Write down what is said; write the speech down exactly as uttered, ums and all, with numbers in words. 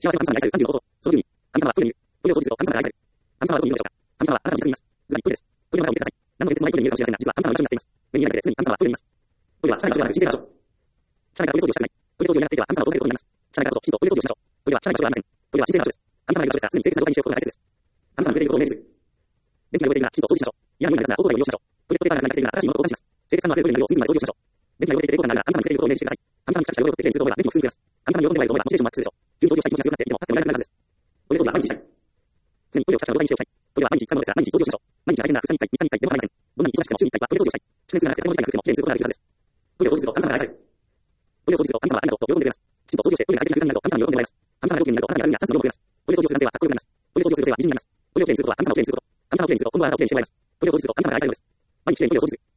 幸せは神様に愛されるさんじゅうのこと。そのじゅうに、神様はトイレにいる。トイレを掃除すると神様が愛される。神様はどこにいるのでしょうか。神様はあなたの自宅にいます。ずばりトイレです。トイレの中を見てください。何の別のないトイレに見えるかもしれませんが、実は神様の居場所になっています。目に見えないので、常に神様はトイレにいます。トイレは社内の場所ではなく神聖な場所。社内からトイレ掃除をしたくない。トイレ掃除をやっていては神様を遠ざけることになります。社内からこそきちんとトイレ掃除をしましょう。トイレは社内の場所ではありません。トイレは神聖な場所です。神様の居場所ですが、常に清潔な状態にしておくことが大切です。神様の触れていることを明示する。電気が汚れているならきちんと掃除しましょう。嫌な匂いが出ますが、オートバイを利用しましょう。トイレットペーパーがなくなっているなら新しいものと交換します。清潔感のあふれるトイレになるよう隅々まで掃除をしましょう。電気が汚れていて抵抗感があるなら神様に触れていることを明示してください。神様に近くした汚れを取ってきれいにすると思えば電気もすぐに増やす。神様に喜んでもらえると思えばモチベーションもアップするでしょう。急に掃除をしたい気持ちが強くなっていても立ってもらえなくなるはずです。トイレ掃除は毎日したい。常にトイレを使った状態にしておきたい。トイレは毎日使うのですが、毎日掃除をしましょう。毎日が大変ならふつかにいっかい、みっかにいっかいでも構いません。どんなに忙しくても週にいっかいはトイレ掃除をしたい。蓄熱がなくて建物自体が空気もきれいにすることができるはずです。トイレを掃除すると神様が愛される。トイレを掃除すると神様はありがとうと喜んでくれます。きちんと掃除をしてトイレが快適な空間になると神様に喜んでもらいます。神様が良きになるとあなたにある意味が神様の喜びます。トイレ掃除をする男性はかっこよくなります。トイレ掃除をする女性は美人になります。トイレをきれいにすることは神様をきれいにすること。神様をきれいにすると今度はあなたをきれいにしてもらいます。トイレを掃除すると神様が愛されるのです。毎日きれいにトイレを掃除する。